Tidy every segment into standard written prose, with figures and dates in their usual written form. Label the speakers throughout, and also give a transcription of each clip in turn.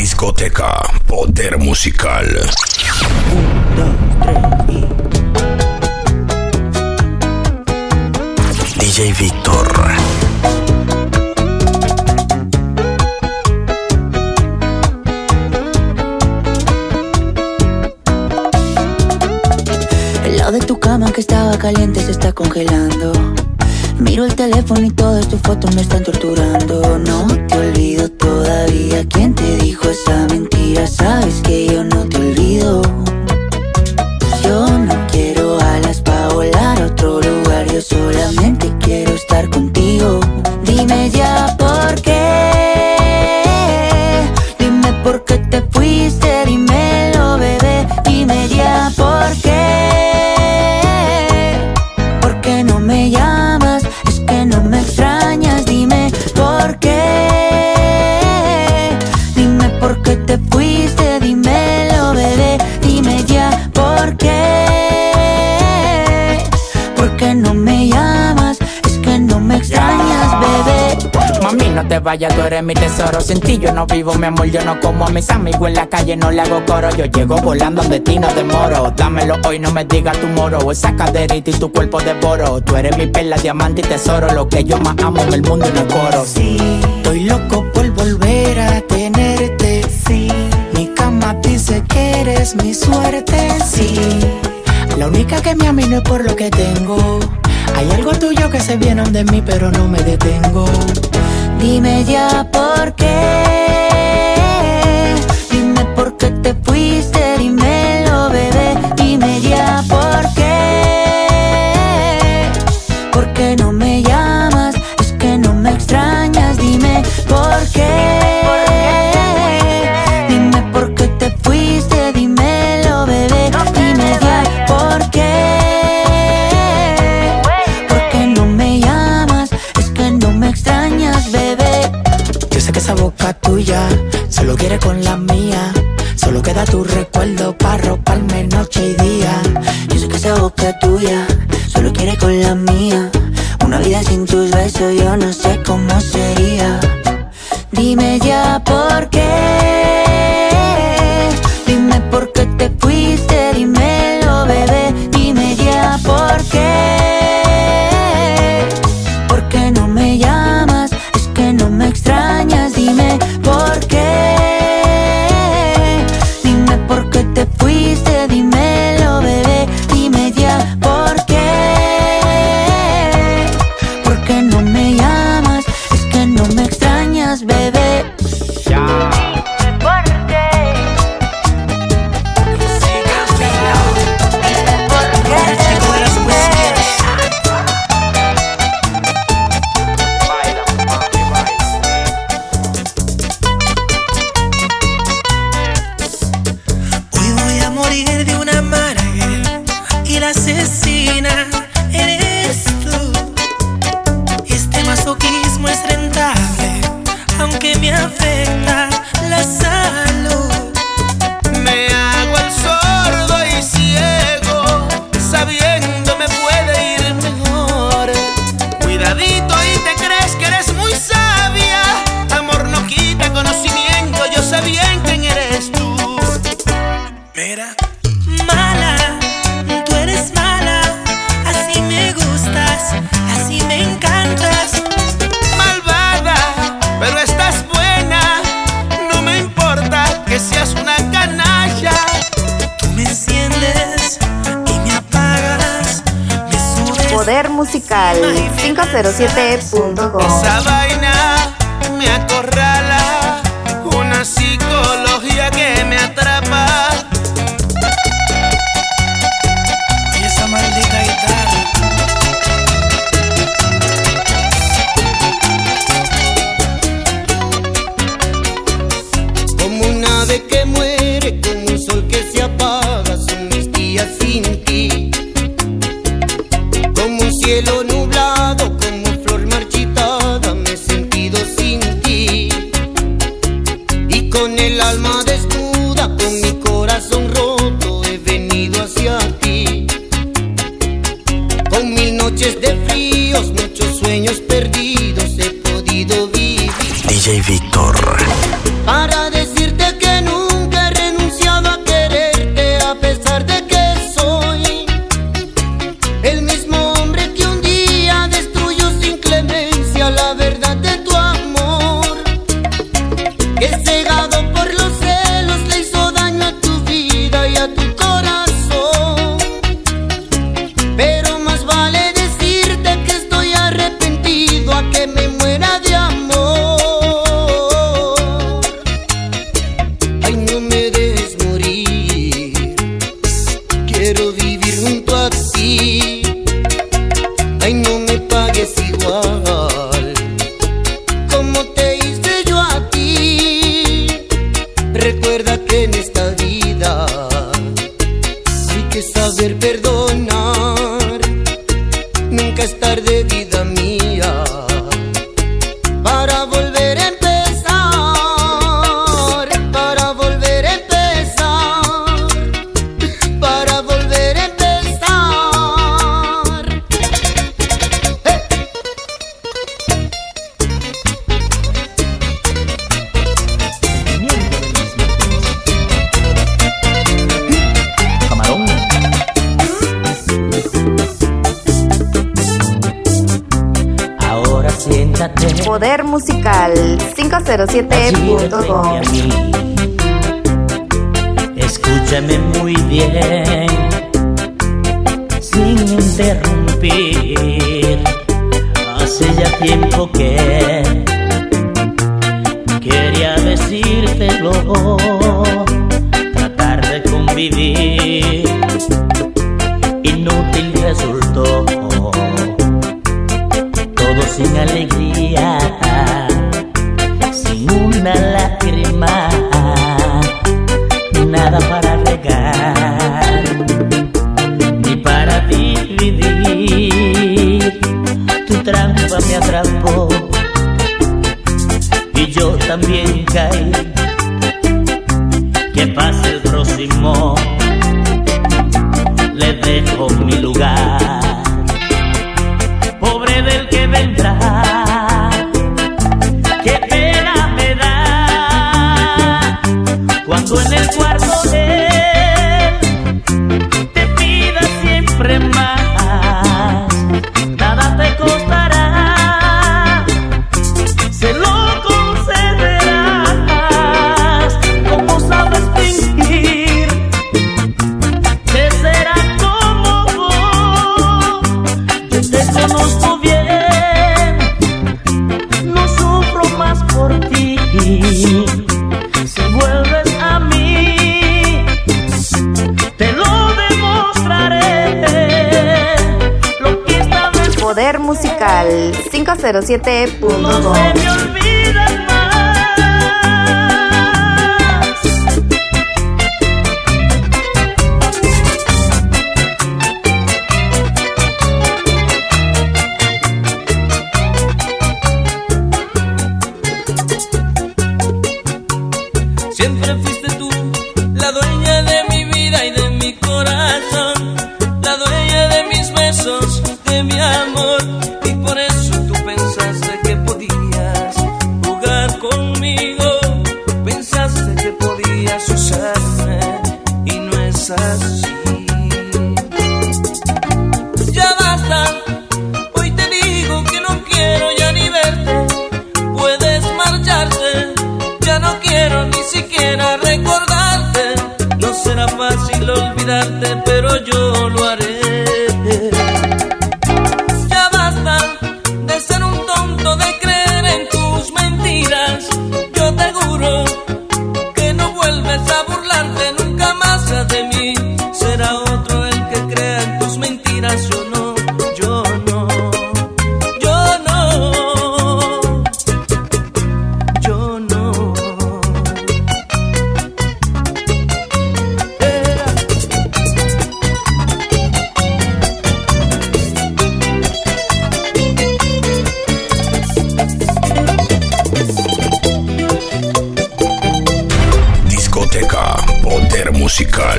Speaker 1: Discoteca Poder Musical.
Speaker 2: 1, 2, 3 y...
Speaker 1: DJ Víctor.
Speaker 2: El lado de tu cama que estaba caliente se está congelando. Miro el teléfono y todas tus fotos me están torturando. No te olvido todavía. ¿Quién te dijo esa mentira? Sabes que yo no te olvido. Yo no quiero alas pa' volar a otro lugar. Yo solamente quiero estar contigo. Dime ya por qué. Dime por qué te fuiste. Dímelo, bebé. Dime ya por qué. ¿Por qué no me llamas? Es que no me extrañas. Dime por qué. Dime por qué te fuiste. Dímelo, bebé. Dime ya por qué. ¿Por qué no me llamas? Es que no me extrañas, bebé.
Speaker 3: Mami, no te vayas, tú eres mi tesoro. Sin ti yo no vivo, mi amor, yo no como a mis amigos en la calle, no le hago coro. Yo llego volando donde ti no demoro. Dámelo hoy, no me digas tu moro. Esa caderita y tu cuerpo devoro. Tú eres mi perla, diamante y tesoro. Lo que yo más amo en el mundo y no coro.
Speaker 4: Sí, estoy loco por volver a tenerte. Sí, mi cama dice que eres mi suerte. Sí, la única que me ama y no es por lo que tengo. Hay algo tuyo que se viene de mí, pero no me detengo.
Speaker 2: Dime ya por qué. Dime por qué te fuiste. Dímelo, bebé. Dime ya por qué. ¿Por qué no me llamas? Es que no me extrañas. Dime por qué. Dime por qué te fuiste. Dímelo, bebé. Dime ya por qué. ¿Por qué no me llamas? Es que no me extrañas, bebé.
Speaker 4: Yo sé que esa boca tuya solo quiere con la mía. Solo queda tu recuerdo para roparme noche y día.
Speaker 2: Yo sé que esa boca tuya solo quiere con la mía. Una vida sin tus besos yo no sé cómo sería. Dime ya por qué. Dime por qué te fuiste. Dímelo, bebé. Dime ya por qué. ¿Por qué no me llamas? Es que no me extrañas. Dime por qué. Dime por qué te fuiste. Dímelo, bebé. Dime ya por qué. ¿Por qué no me llamas? Es que no me extrañas, bebé.
Speaker 3: Ya.
Speaker 2: ¿Por qué?
Speaker 4: Hoy voy a morir de una amarga y la asesina eres tú. Este masoquismo es rentable, aunque me afecta la salud. Me hago el sordo y ciego, sabiendo me puede ir mejor. Cuidadito y te crees que eres muy sabia. Amor no quita conocimiento, yo sé bien quién eres tú. Mira, mala, tú eres mala. Así me gustas, así me encantas. Malvada, pero estás buena. No me importa que seas una canalla. Tú me enciendes y me apagas. Me subes.
Speaker 5: Poder Musical 507.com.
Speaker 4: Esa vaina me acorrala. Una psicología que me atrapa. Y esa maldita guitarra.
Speaker 6: Como un ave que muere, como un sol que se apaga, son mis días sin ti. Como un cielo nublado, como flor marchitada, me he sentido sin ti. Y con el alma desnuda, con mi corazón roto, he venido hacia ti. Con 1000 noches de fríos, muchos sueños perdidos, he podido vivir.
Speaker 1: DJ Víctor.
Speaker 6: Para decirte que cegado por los celos le hizo daño a tu vida y a tu corazón. Pero más vale decirte que estoy arrepentido a que me muera de amor. Ay, no me dejes morir, quiero vivir junto a ti. Ay, no me pagues igual como te hice yo a ti. Recuerda que en esta vida hay que saber perdonar. Nunca es tarde, vida mía, para volver a empezar, para volver a empezar, para volver a empezar.
Speaker 3: Camarón. Ahora siéntate.
Speaker 5: Poder Musical 507.com.
Speaker 3: Escúchame muy bien, sin interrumpir. Hace ya tiempo que quería decírtelo, tratar de convivir, inútil resultó, todo sin alegría, sin una lágrima, nada para regar, ni para dividir. Tu trampa me atrapó y yo también caí. Que pase el próximo, le dejo mi lugar. Pobre del que vendrá, qué pena me da cuando en el cuarto de él te pida siempre más. Nada te costará, se lo concederás. Como sabes fingir, te será como vos. Yo te conozco bien, no sufro más por ti. Si vuelves a mí, te lo demostraré. Lo que esta vez
Speaker 5: Poder Musical 507.com.
Speaker 3: no se me olvida más.
Speaker 7: Siempre fuiste tú la dueña de mi vida y de mi corazón, la dueña de mis besos, de mi amor. Y por eso tú pensaste que podías jugar conmigo, pensaste que podías usarme y no es así. Ya basta, hoy te digo que no quiero ya ni verte. Puedes marcharte, ya no quiero ni siquiera recordarte. No será fácil olvidarte, pero yo lo haré. Ya basta de ser un tonto, de creer en tus mentiras. Yo te juro que no vuelves a burlarte nunca más de mí. Será otro el que crea en tus mentiras. Yo no, yo no, yo no, yo no.
Speaker 1: Discoteca Poder Musical.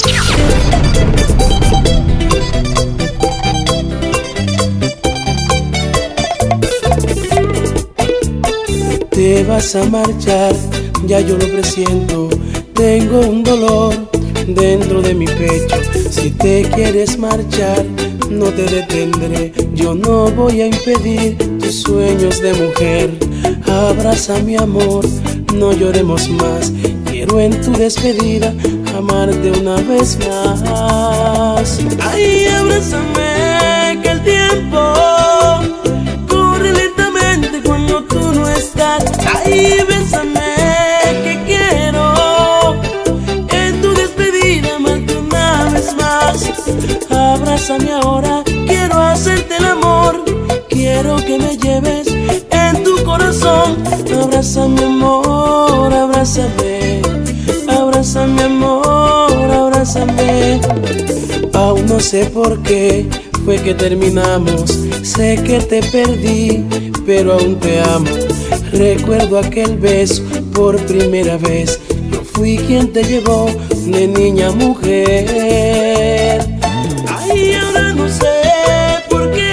Speaker 8: Te vas a marchar, ya yo lo presiento. Tengo un dolor dentro de mi pecho. Si te quieres marchar, no te detendré. Yo no voy a impedir tus sueños de mujer. Abraza mi amor, no lloremos más. Quiero en tu despedida amarte una vez más. Ay, abrázame que el tiempo corre lentamente cuando tú no estás. Ay, bésame que quiero en tu despedida amarte una vez más. Abrázame ahora, quiero hacerte el amor. Quiero que me lleves en tu corazón. Abrázame amor, abrázame. Abrázame amor, abrázame. Aún no sé por qué fue que terminamos. Sé que te perdí, pero aún te amo. Recuerdo aquel beso por primera vez. Yo fui quien te llevó de niña a mujer. Ay, ahora no sé por qué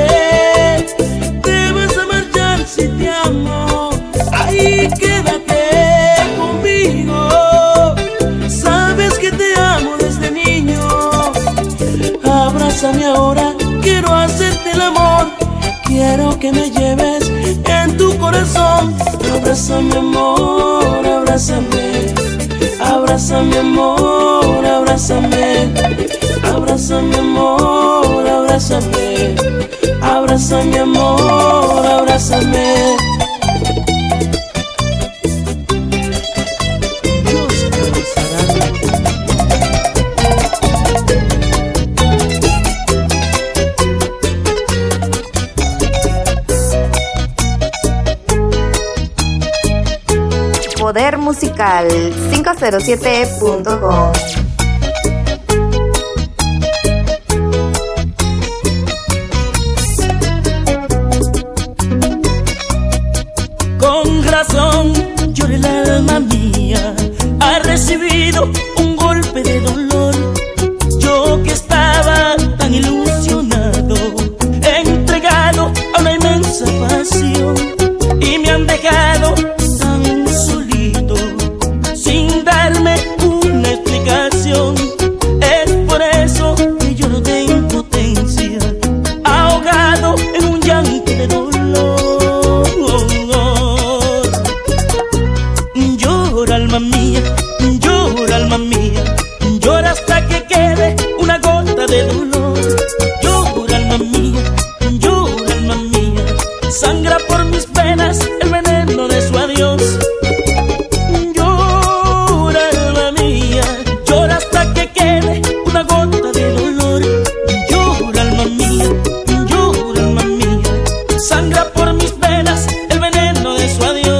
Speaker 8: te vas a marchar si te amo. Ay, quédate conmigo. Sabes que te amo desde niño. Abrázame ahora, quiero hacerte el amor. Quiero que me lleves en tu corazón. Abrázame amor, abrázame. Abrázame amor, abrázame. Abrázame amor, abrázame. Abrázame amor, abrázame.
Speaker 5: Poder Musical 507.com.
Speaker 7: Con razón llora el alma mía, ha recibido un golpe de dolor. Yo que estaba tan ilusionado, entregado a una inmensa pasión, y me han dejado tan solito, sin darme una explicación. Es por eso que lloro de impotencia, ahogado en un llanto de dolor. Llora alma mía, llora alma mía, llora hasta que quede una gota de dolor. Llora alma mía, llora alma mía, sangra por mis venas el veneno de su adiós. Llora alma mía, llora hasta que quede una gota de dolor. Llora alma mía, sangra por mis venas el veneno de su adiós.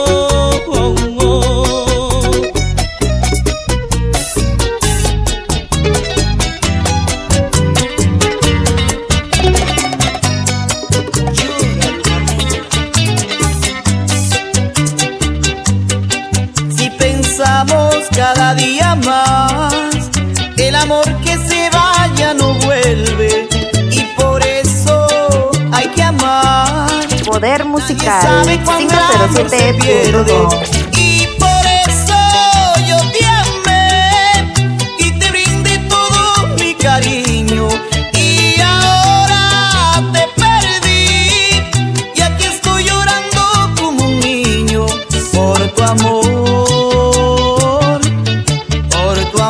Speaker 6: Si pensamos cada día más, el amor que se vaya no vuelve, y por eso hay que amar.
Speaker 5: Poder Musical
Speaker 6: Sabe cuando el amor se pierde,
Speaker 5: 507.com.
Speaker 6: y por eso yo te amé y te brindé todo mi cariño, y ahora te perdí y aquí estoy llorando como un niño por tu amor, por tu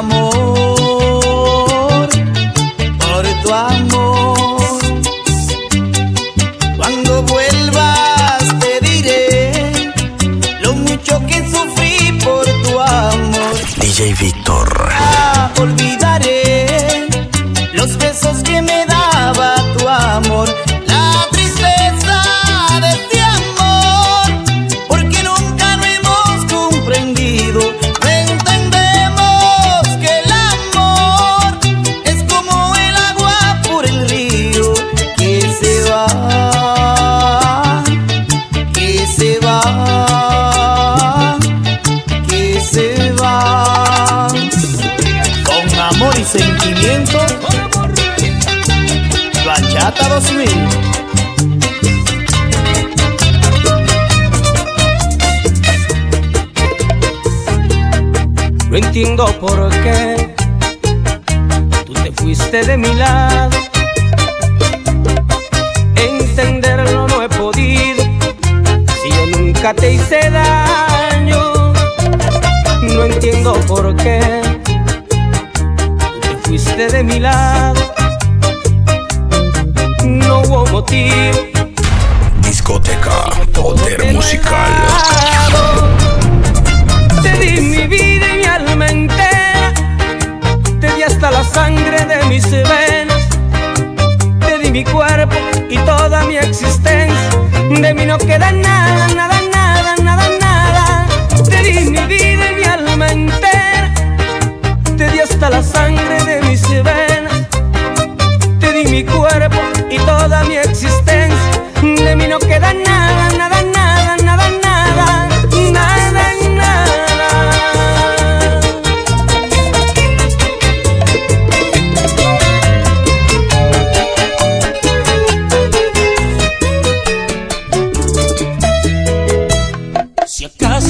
Speaker 6: amor, por tu amor. Cuando vuelvas te diré lo mucho que sufrí por tu amor.
Speaker 1: DJ Víctor.
Speaker 6: Olvidaré los besos que me daba tu amor, la tristeza de este amor, porque nunca lo hemos comprendido. No entendemos que el amor es como el agua por el río, que se va, que se va, que se va. Con amor y sentimiento, Bachata 2000.
Speaker 9: No entiendo por qué tú te fuiste de mi lado. Entenderlo no he podido, si yo nunca te hice daño.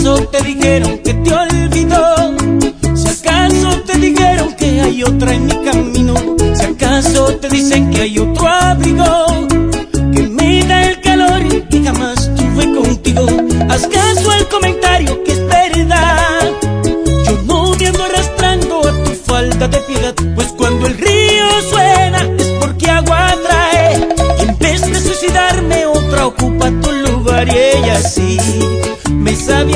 Speaker 9: acaso te dijeron que te olvidó, si acaso te dijeron que hay otra en mi camino, si acaso te dicen que hay otro abrigo que me da el calor que jamás tuve contigo, haz caso al comentario que es verdad. Yo no me ando arrastrando a tu falta de piedad, pues cuando el río suena es porque agua trae, y en vez de suicidarme otra ocupa tu lugar y ella sí me sabe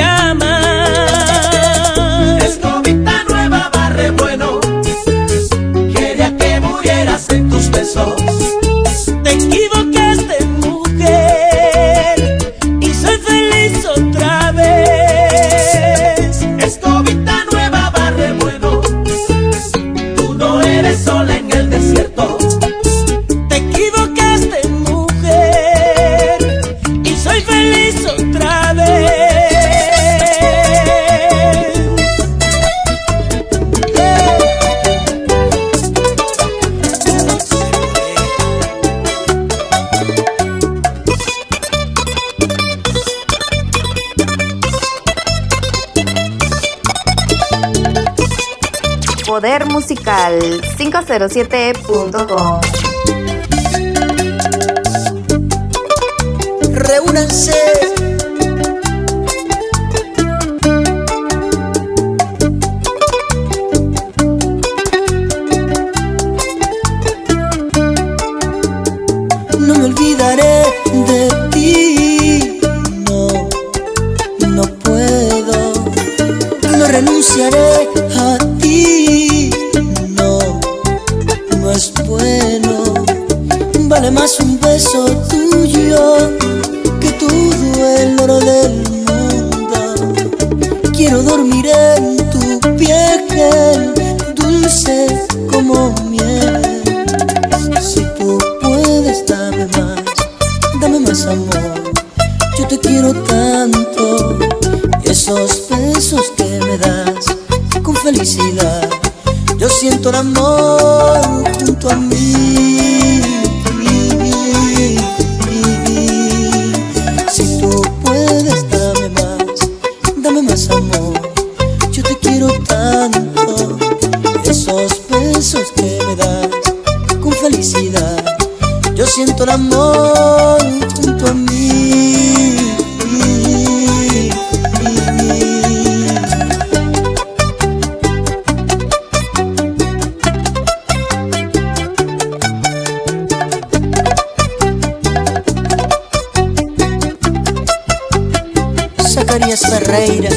Speaker 9: amar.
Speaker 10: Escobita nueva barre bueno, quería que murieras en tus besos.
Speaker 9: Te equivocaste, mujer, y soy feliz otra vez.
Speaker 10: Escobita nueva barre bueno, tú no eres sola en el desierto.
Speaker 9: Te equivocaste, mujer, y soy feliz otra vez.
Speaker 5: Poder Musical 507.com.
Speaker 6: Reúnanse. No me olvidaré de ti, no, no puedo, no renunciaré a ti, no, no es bueno, vale más un beso tuyo que todo el oro del mundo. Quiero dormir en tu piel, dulce como miel. Si tú puedes, dame más amor. Yo te quiero tanto, esos besos que me das con felicidad. Yo siento el amor junto a mí. Si tú puedes, dame más amor. Yo te quiero tanto, esos besos que me das con felicidad. Yo siento el amor junto a mí. Zacarías Ferreira.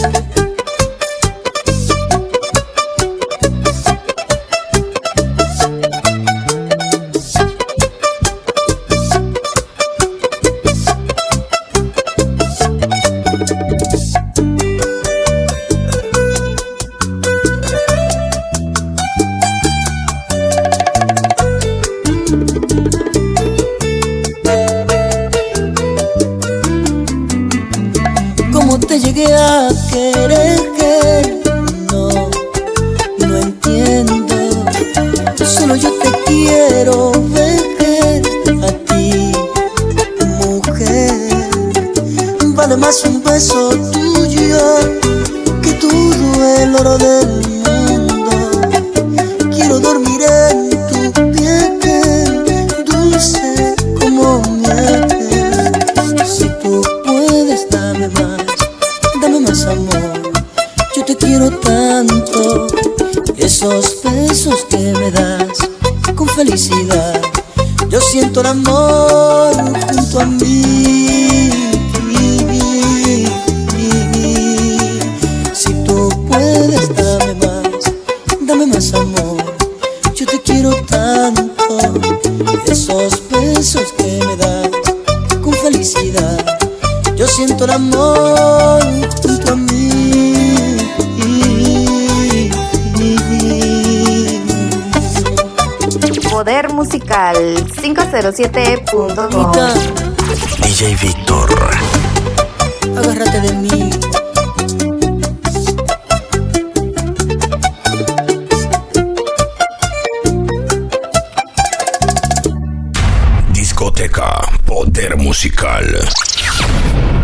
Speaker 6: ¿Cómo te llegué a querer? No, no entiendo. Solo yo te quiero ver a ti, mujer. Vale más un beso tuyo que todo el oro del mundo. Quiero dormir en tu piel, dulce como miel. Si tú puedes, dame más amor. Yo te quiero tanto, esos besos que me das con felicidad. Yo siento el amor junto a mí. Si tú puedes, dame más amor. Yo te quiero tanto, esos besos que me das con felicidad. Yo siento el amor junto a mí.
Speaker 5: Poder Musical 507.com.
Speaker 1: DJ Víctor.
Speaker 6: Agárrate de mí.
Speaker 1: Discoteca Poder Musical.